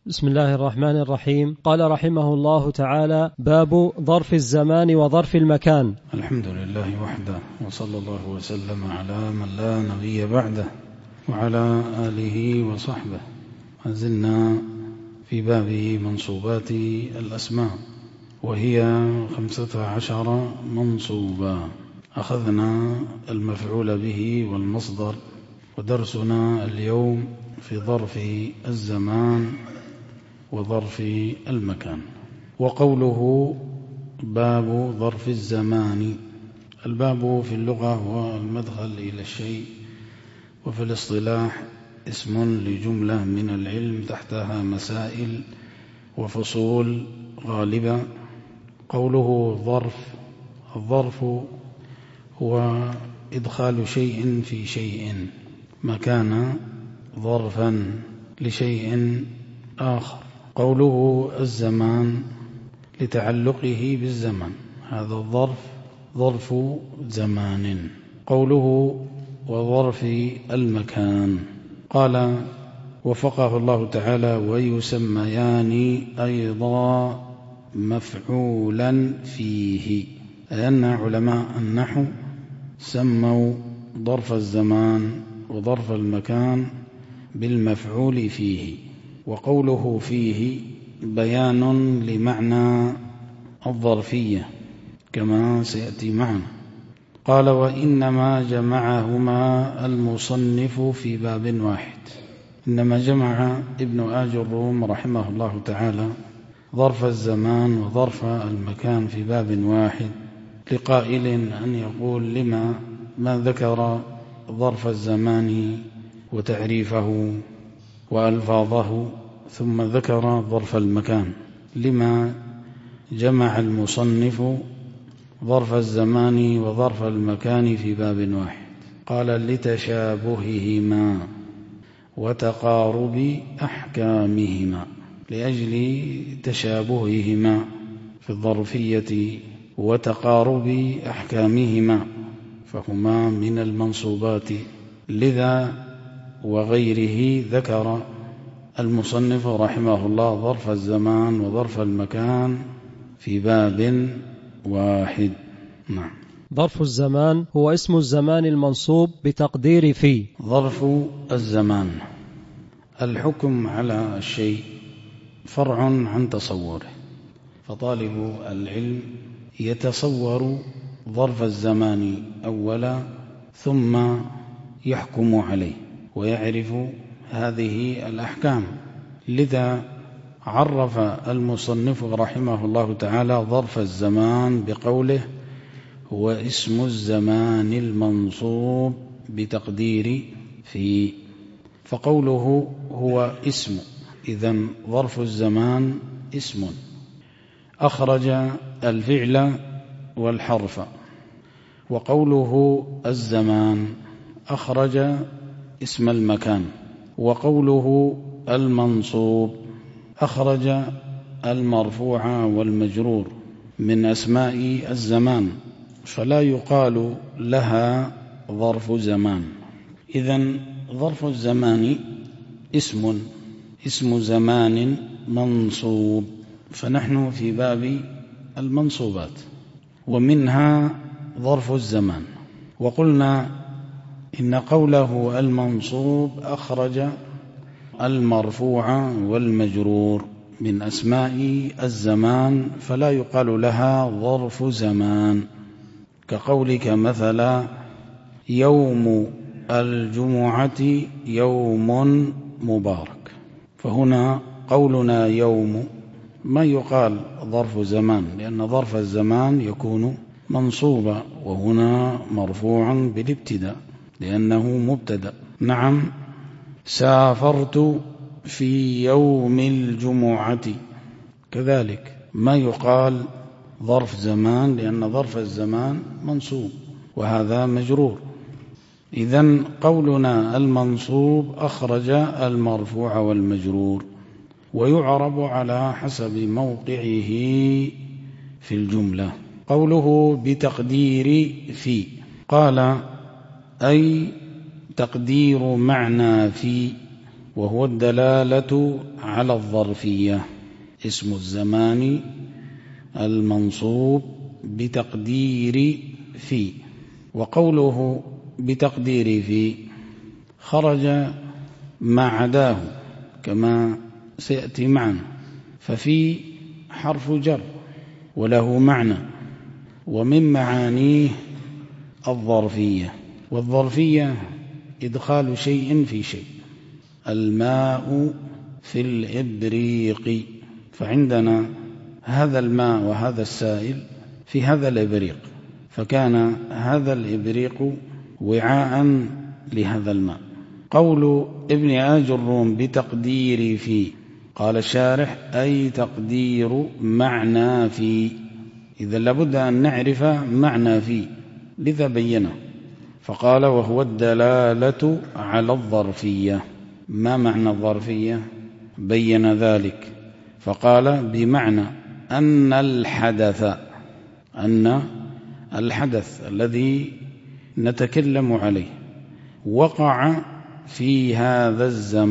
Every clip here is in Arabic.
بسم الله الرحمن الرحيم. قال رحمه الله تعالى: باب ظرف الزمان وظرف المكان. الحمد لله وحده، وصلى الله وسلم على من لا نبي بعده وعلى آله وصحبه. ما في باب منصوبات الأسماء، وهي 15 منصوبا. أخذنا المفعول به والمصدر، ودرسنا اليوم في ظرف الزمان وظرف المكان. وقوله باب ظرف الزمان، الباب في اللغة هو المدخل إلى الشيء، وفي الاصطلاح اسم لجملة من العلم تحتها مسائل وفصول غالبة. قوله ظرف، الظرف هو إدخال شيء في شيء، مكان ظرفا لشيء آخر. قوله الزمان لتعلقه بالزمن، هذا الظرف ظرف زمان. قوله وظرف المكان، قال وفقه الله تعالى: ويسميان أيضا مفعولا فيه، لأن علماء النحو سموا ظرف الزمان وظرف المكان بالمفعول فيه. وقوله فيه بيان لمعنى الظرفية كما سيأتي معنا. قال: وإنما جمعهما المصنف في باب واحد. إنما جمع ابن آج الروم رحمه الله تعالى ظرف الزمان وظرف المكان في باب واحد، لقائل أن يقول: لما ما ذكر ظرف الزمان وتعريفه وألفاظه ثم ذكر ظرف المكان؟ لما جمع المصنف ظرف الزمان وظرف المكان في باب واحد؟ قال: لتشابههما وتقارب أحكامهما، لأجل تشابههما في الظرفية وتقارب أحكامهما، فهما من المنصوبات. لذا وغيره ذكر المصنف رحمه الله ظرف الزمان وظرف المكان في باب واحد. نعم. ظرف الزمان هو اسم الزمان المنصوب بتقدير في. ظرف الزمان الحكم على الشيء فرع عن تصوره، فطالب العلم يتصور ظرف الزمان أولا ثم يحكم عليه ويعرف هذه الأحكام. لذا عرف المصنف رحمه الله تعالى ظرف الزمان بقوله: هو اسم الزمان المنصوب بتقدير في. فقوله هو اسم، إذن ظرف الزمان اسم أخرج الفعل والحرف. وقوله الزمان أخرج اسم المكان. وقوله المنصوب أخرج المرفوع والمجرور من أسماء الزمان، فلا يقال لها ظرف زمان. إذن ظرف الزمان اسم زمان منصوب، فنحن في باب المنصوبات، ومنها ظرف الزمان. وقلنا إن قوله المنصوب أخرج المرفوع والمجرور من أسماء الزمان، فلا يقال لها ظرف زمان، كقولك مثلا: يوم الجمعة يوم مبارك. فهنا قولنا يوم ما يقال ظرف زمان، لأن ظرف الزمان يكون منصوبا، وهنا مرفوع بالابتداء لأنه مبتدأ. نعم. سافرت في يوم الجمعة، كذلك ما يقال ظرف زمان، لأن ظرف الزمان منصوب وهذا مجرور. إذن قولنا المنصوب أخرج المرفوع والمجرور، ويعرب على حسب موقعه في الجملة. قوله بتقدير في، قال: أي تقدير معنى في وهو الدلالة على الظرفية، اسم الزمان المنصوب بتقدير في. وقوله بتقدير في خرج ما عداه كما سيأتي معنا، ففي حرف جر وله معنى، ومن معانيه الظرفية، والظرفية إدخال شيء في شيء. الماء في الإبريق، فعندنا هذا الماء وهذا السائل في هذا الإبريق، فكان هذا الإبريق وعاء لهذا الماء. قول ابن آج الروم بتقدير في، قال الشارح أي تقدير معنى في، إذا لابد أن نعرف معنى في، لذا بينه فقال وهو الدلالة على الظرفية. ما معنى الظرفية؟ بين ذلك فقال بمعنى أن الحدث الذي نتكلم عليه وقع في هذا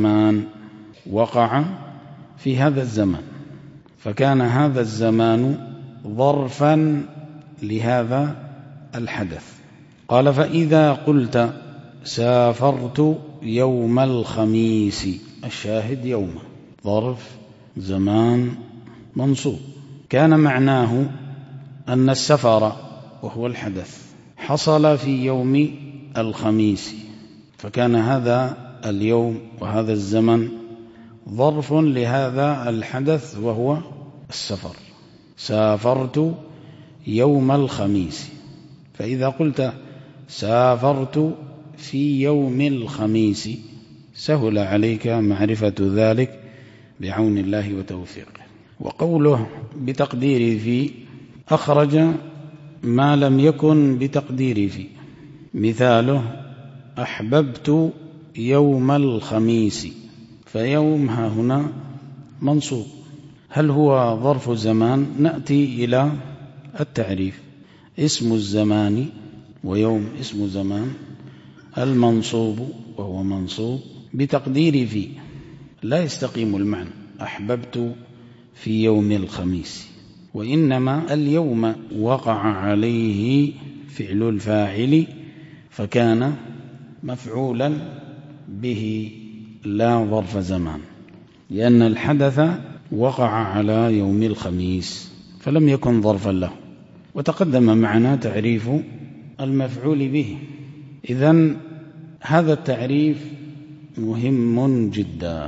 الزمان، فكان هذا الزمان ظرفا لهذا الحدث. قال فإذا قلت سافرت يوم الخميس، الشاهد يوم ظرف زمان منصوب، كان معناه أن السفر وهو الحدث حصل في يوم الخميس، فكان هذا اليوم وهذا الزمن ظرف لهذا الحدث وهو السفر. سافرت يوم الخميس، فإذا قلت سافرت في يوم الخميس سهل عليك معرفة ذلك بعون الله وتوفيقه. وقوله بتقدير في أخرج ما لم يكن بتقدير في، مثاله أحببت يوم الخميس، فيوم ها هنا منصوب، هل هو ظرف زمان؟ نأتي إلى التعريف. اسم الزمان، ويوم اسم زمان، المنصوب وهو منصوب بتقدير في، لا يستقيم المعنى أحببت في يوم الخميس، وإنما اليوم وقع عليه فعل الفاعل فكان مفعولا به لا ظرف زمان، لأن الحدث وقع على يوم الخميس فلم يكن ظرفا له. وتقدم معنا تعريف المفعول به. إذن هذا التعريف مهم جدا.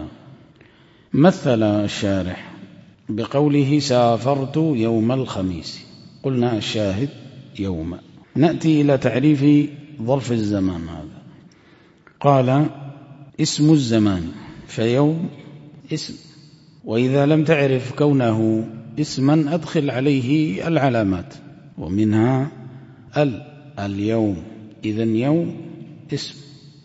مثل الشارح بقوله سافرت يوم الخميس، قلنا الشاهد يوم. نأتي إلى تعريف ظرف الزمان هذا. قال اسم الزمان، فيوم اسم، وإذا لم تعرف كونه اسما أدخل عليه العلامات، ومنها اليوم، إذن يوم اسم،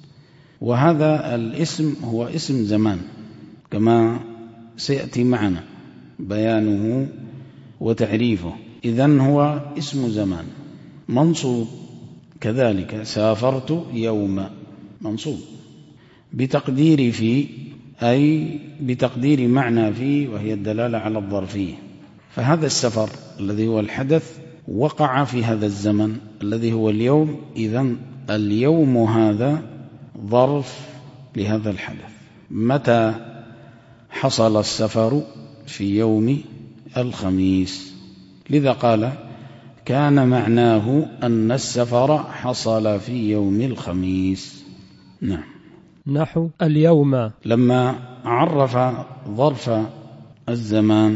وهذا الاسم هو اسم زمان كما سيأتي معنا بيانه وتعريفه. إذن هو اسم زمان منصوب كذلك، سافرت يوم منصوب بتقدير في، أي بتقدير معنى في، وهي الدلالة على الظرفية. فهذا السفر الذي هو الحدث وقع في هذا الزمن الذي هو اليوم، إذن اليوم هذا ظرف لهذا الحدث. متى حصل السفر؟ في يوم الخميس، لذا قال كان معناه أن السفر حصل في يوم الخميس. نعم. نحو اليوم، لما عرف ظرف الزمان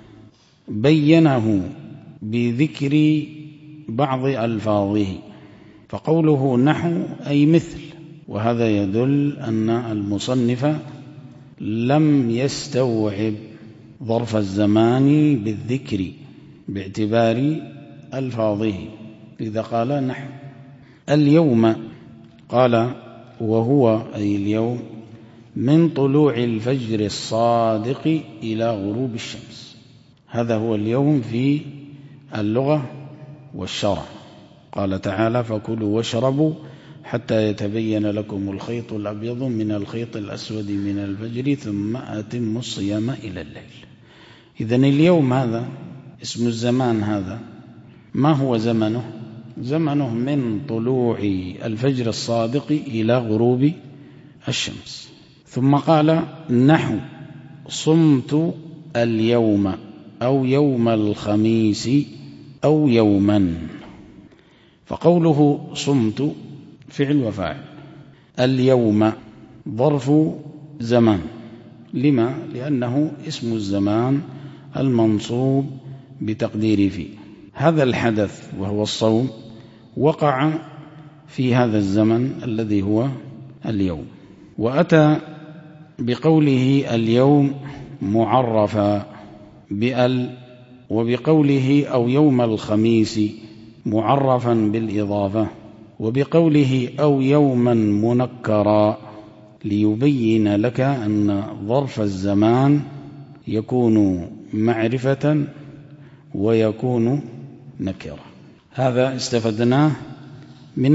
بينه بذكر بعض ألفاظه، فقوله نحو أي مثل، وهذا يدل أن المصنف لم يستوعب ظرف الزمان بالذكر باعتبار ألفاظه، إذا قال نحو اليوم، قال وهو أي اليوم من طلوع الفجر الصادق إلى غروب الشمس، هذا هو اليوم في اللغة والشرع. قال تعالى فكلوا واشربوا حتى يتبين لكم الخيط الأبيض من الخيط الأسود من الفجر ثم أتموا الصيام إلى الليل. إذن اليوم هذا اسم الزمان هذا ما هو زمنه؟ زمنه من طلوع الفجر الصادق إلى غروب الشمس. ثم قال نحو صمت اليوم أو يوم الخميس أو يوما. فقوله صمت فعل وفاعل، اليوم ظرف زمان. لما؟ لأنه اسم الزمان المنصوب بتقدير في. هذا الحدث وهو الصوم وقع في هذا الزمن الذي هو اليوم. وأتى بقوله اليوم معرفا بأل، وبقوله أو يوم الخميس معرفا بالإضافة، وبقوله أو يوما منكرا ليبين لك أن ظرف الزمان يكون معرفة ويكون نكرة. هذا استفدناه من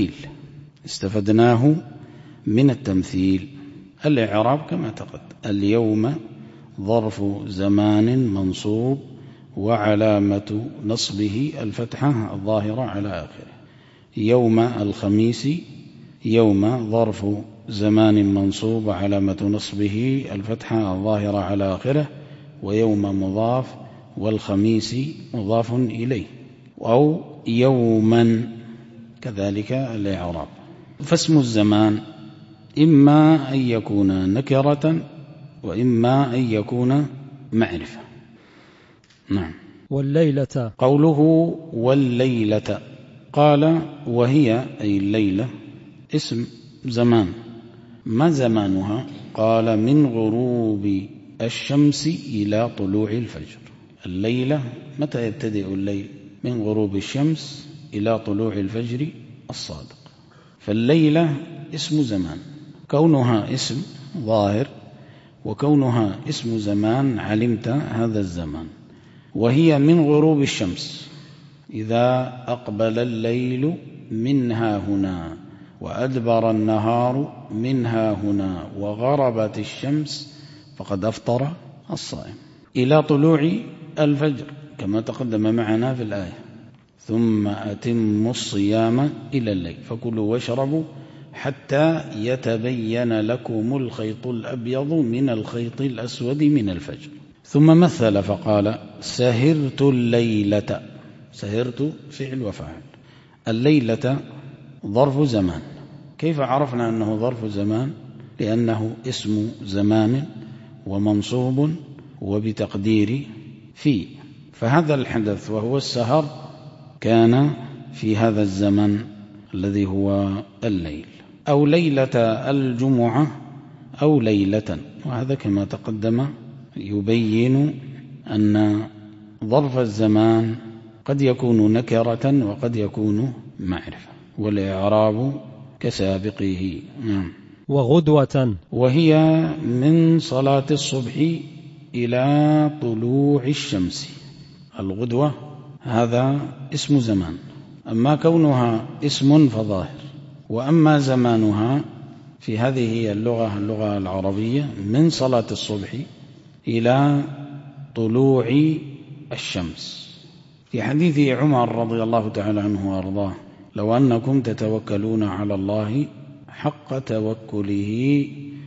التمثيل. الإعراب كما تقدم: اليوم ظرف زمان منصوب وعلامة نصبه الفتحة الظاهرة على آخره. يوم الخميس يوم ظرف زمان منصوب وعلامة نصبه الفتحة الظاهرة على آخره، ويوم مضاف والخميس مضاف إليه، أو يوما كذلك الإعراب. فاسم الزمان إما أن يكون نكرة وإما أن يكون معرفة. نعم. والليلة، قوله والليلة، قال وهي أي الليلة اسم زمان. ما زمانها؟ قال من غروب الشمس إلى طلوع الفجر. الليلة متى يبتدئ الليل؟ من غروب الشمس إلى طلوع الفجر الصادق. فالليلة اسم زمان، كونها اسم ظاهر وكونها اسم زمان علمت هذا الزمان. وهي من غروب الشمس، إذا أقبل الليل منها هنا وأدبر النهار منها هنا وغربت الشمس فقد أفطر الصائم، إلى طلوع الفجر كما تقدم معنا في الآية: ثم أتموا الصيام إلى الليل فكلوا واشربوا حتى يتبين لكم الخيط الأبيض من الخيط الأسود من الفجر. ثم مثل فقال سهرت الليلة. سهرت فعل وفاعل، الليلة ظرف زمان. كيف عرفنا أنه ظرف زمان؟ لأنه اسم زمان ومنصوب وبتقدير في. فهذا الحدث وهو السهر كان في هذا الزمن الذي هو الليل، أو ليلة الجمعة أو ليلة. وهذا كما تقدم يبين أن ظرف الزمان قد يكون نكرة وقد يكون معرفة، والإعراب كسابقه. وغدوة، وهي من صلاة الصبح إلى طلوع الشمس. الغدوة هذا اسم زمان، أما كونها اسم فظاهر، وأما زمانها في هذه هي اللغة العربية من صلاة الصبح إلى طلوع الشمس. في حديث عمر رضي الله تعالى عنه وأرضاه: لو أنكم تتوكلون على الله حق توكله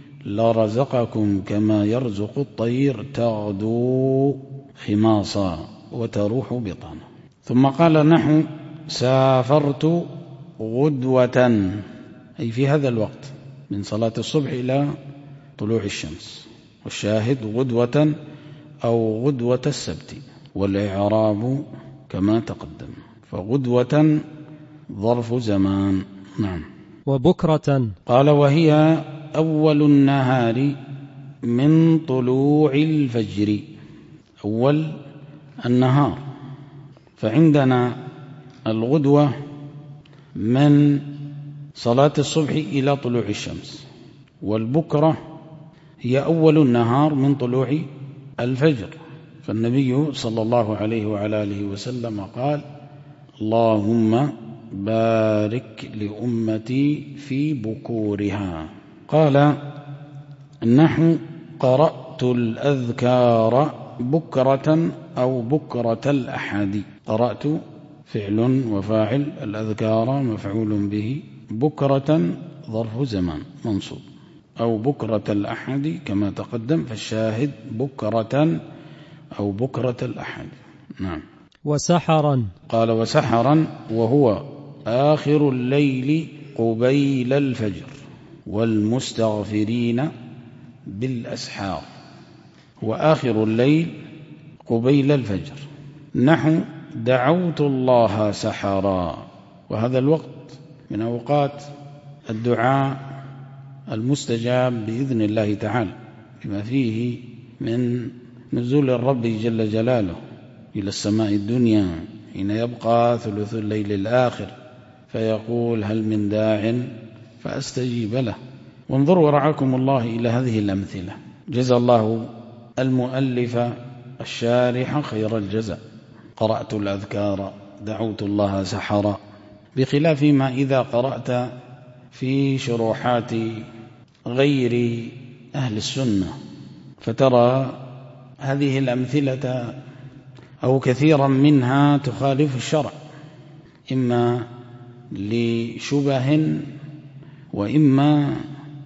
لرزقكم كما يرزق الطير تغدو خماصا وتروح بطانا. ثم قال نحو سافرت غدوة، أي في هذا الوقت من صلاة الصبح إلى طلوع الشمس. والشاهد غدوة أو غدوة السبت، والإعراب كما تقدم. فغدوة ظرف زمان. نعم. وبكرة، قال وهي أول النهار من طلوع الفجر. أول النهار، فعندنا الغدوة من صلاة الصبح إلى طلوع الشمس، والبكرة هي أول النهار من طلوع الفجر. فالنبي صلى الله عليه وعلى آله وسلم قال: اللهم بارك لأمتي في بكورها. قال النحو قرأت الأذكار بكرة أو بكرة الأحد. قرأت فعل وفاعل، الأذكار مفعول به، بكرة ظرف زمان منصوب، أو بكرة الأحد كما تقدم، فالشاهد بكرة أو بكرة الأحد. نعم. وسحرا. قال وسحرا وهو آخر الليل قبيل الفجر والمستغفرين بالأسحار. وآخر الليل قبيل الفجر. نحو دعوت الله سحرا، وهذا الوقت من أوقات الدعاء المستجاب بإذن الله تعالى، بما فيه من نزول الرب جل جلاله إلى السماء الدنيا حين يبقى ثلث الليل الآخر فيقول هل من داع فأستجيب له. وانظروا رعاكم الله إلى هذه الأمثلة، جزى الله المؤلف الشارح خير الجزاء. قرأت الأذكار، دعوت الله سحرا، بخلاف ما إذا قرأت في شروحات غير أهل السنة فترى هذه الأمثلة أو كثيرا منها تخالف الشرع، إما لشبه وإما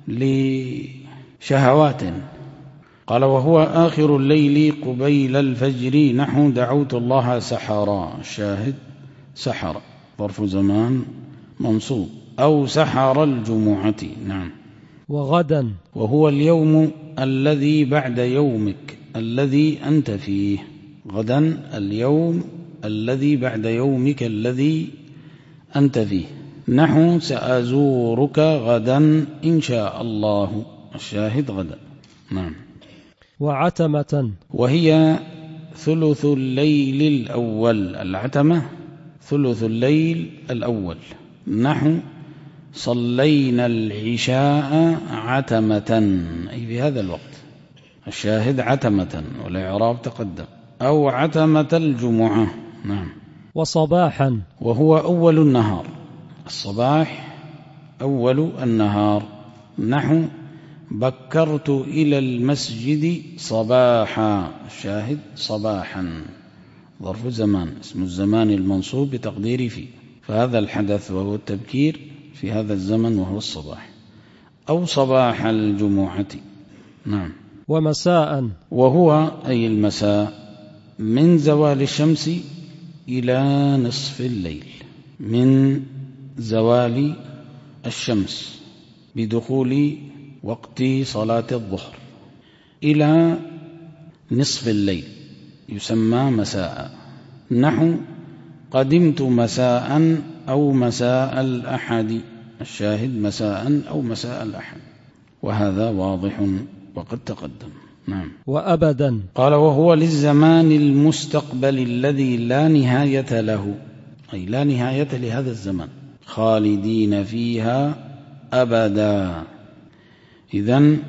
لشهوات. قال وهو آخر الليل قبيل الفجر نحو دعوت الله سحرا. الشاهد سحر ظرف زمان منصوب، أو سحر الجمعة. نعم. وغدا وهو اليوم الذي بعد يومك الذي أنت فيه. غدا اليوم الذي بعد يومك الذي أنت فيه. نحو سأزورك غدا إن شاء الله. الشاهد غدا. نعم. وعتمة وهي ثلث الليل الأول. العتمة ثلث الليل الأول. نحو صلينا العشاء عتمة، أي في هذا الوقت. الشاهد عتمة، والإعراب تقدم. أو عتمة الجمعة. نعم. وصباحا وهو أول النهار. الصباح أول النهار. نحو بكرت إلى المسجد صباحا. الشاهد صباحا ظرف زمان، اسم الزمان المنصوب بتقدير فيه، فهذا الحدث وهو التبكير في هذا الزمن وهو الصباح. أو صباح الجمعة. نعم. ومساء وهو أي المساء من زوال الشمس إلى نصف الليل. من زوال الشمس بدخول وقت صلاة الظهر إلى نصف الليل يسمى مساء. نحو قدمت مساء أو مساء الأحد. الشاهد مساء أو مساء الأحد، وهذا واضح وقد تقدم. نعم. وأبدا. قال وهو للزمان المستقبل الذي لا نهاية له، أي لا نهاية لهذا الزمان، خالدين فيها أبدا. إذن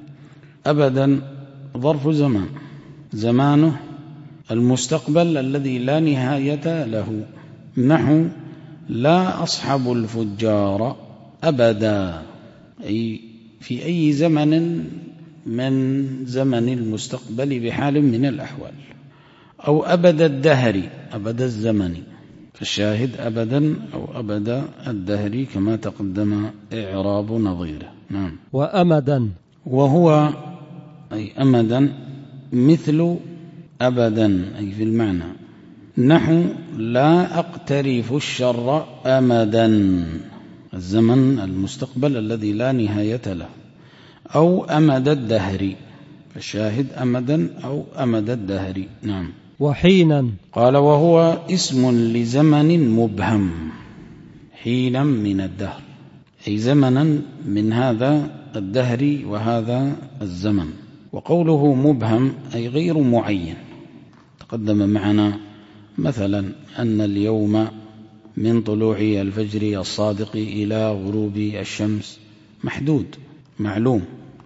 أبدا ظرف زمان، زمانه المستقبل الذي لا نهاية له. نحو لا أصحب الفجار أبدا، أي في أي زمن من زمن المستقبل بحال من الأحوال. أو أبد الدهر، أبد الزمن، فالشاهد أبدا أو أبد الدهر كما تقدم إعراب نظيره. نعم. وأمدا. وهو أي أمدا مثل أبدا، أي في المعنى. نحو لا أقترف الشر أمدا، الزمن المستقبل الذي لا نهاية له. أو أمد الدهر، فالشاهد أمدا أو أمد الدهر. نعم. وحينا. قال وهو اسم لزمن مبهم، حينا من الدهر، أي زمنا من هذا الدهر وهذا الزمن. وقوله مبهم أي غير معين. تقدم معنا مثلا أن اليوم من طلوع الفجر الصادق إلى غروب الشمس محدود معلوم،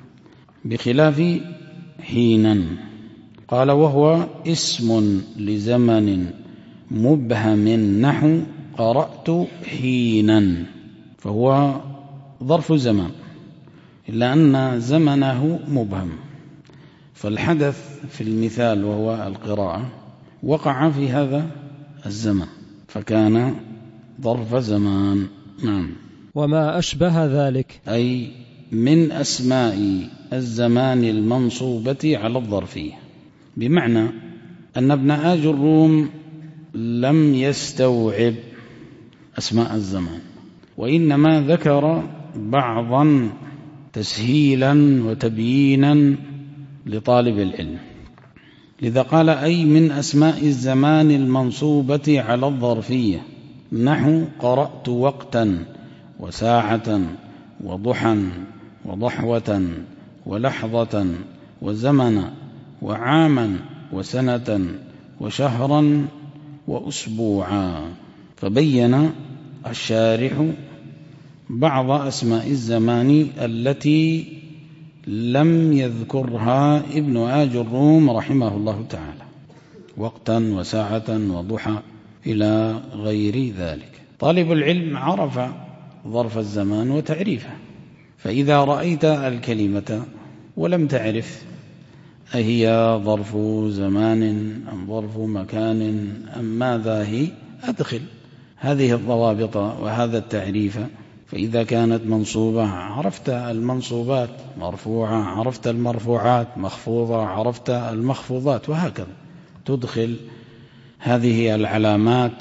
بخلاف حينا. قال وهو اسم لزمن مبهم نحو قرأت حينا، فهو ظرف زمان إلا أن زمنه مبهم، فالحدث في المثال وهو القراءة وقع في هذا الزمن فكان ظرف زمان. نعم. وما أشبه ذلك أي من أسماء الزمان المنصوبة على الظرفية، بمعنى أن ابن آج الروم لم يستوعب أسماء الزمان، وإنما ذكر بعضا تسهيلا وتبيينا لطالب العلم، لذا قال أي من أسماء الزمان المنصوبة على الظرفية، نحو قرأت وقتا وساعة وضحا وضحوة ولحظة وزمن وعاما وسنة وشهرا وأسبوعا. فبين الشارح بعض أسماء الزمان التي لم يذكرها ابن آج الروم رحمه الله تعالى، وقتا وساعة وضحى إلى غير ذلك. طالب العلم عرف ظرف الزمان وتعريفه، فإذا رأيت الكلمة ولم تعرف أهي ظرف زمان أم ظرف مكان أم ماذا هي، أدخل هذه الضوابط وهذا التعريف، فإذا كانت منصوبة عرفت المنصوبات، مرفوعة عرفت المرفوعات، مخفوضة عرفت المخفوضات، وهكذا تدخل هذه العلامات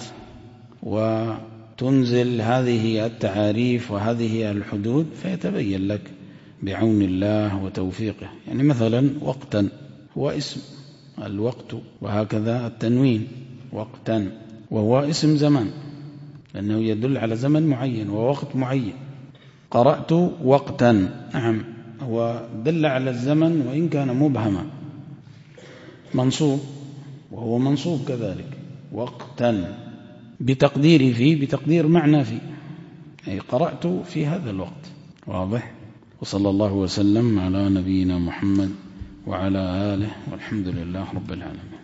وتنزل هذه التعاريف وهذه الحدود، فيتبين لك بعون الله وتوفيقه. يعني مثلا وقتا هو اسم الوقت، وهكذا التنوين وقتا وهو اسم زمان لأنه يدل على زمن معين ووقت معين. قرأت وقتا، نعم هو دل على الزمن وإن كان مبهما، منصوب وهو منصوب كذلك وقتا بتقدير فيه، بتقدير معنى فيه، أي قرأت في هذا الوقت. واضح؟ وصلى الله وسلم على نبينا محمد وعلى آله، والحمد لله رب العالمين.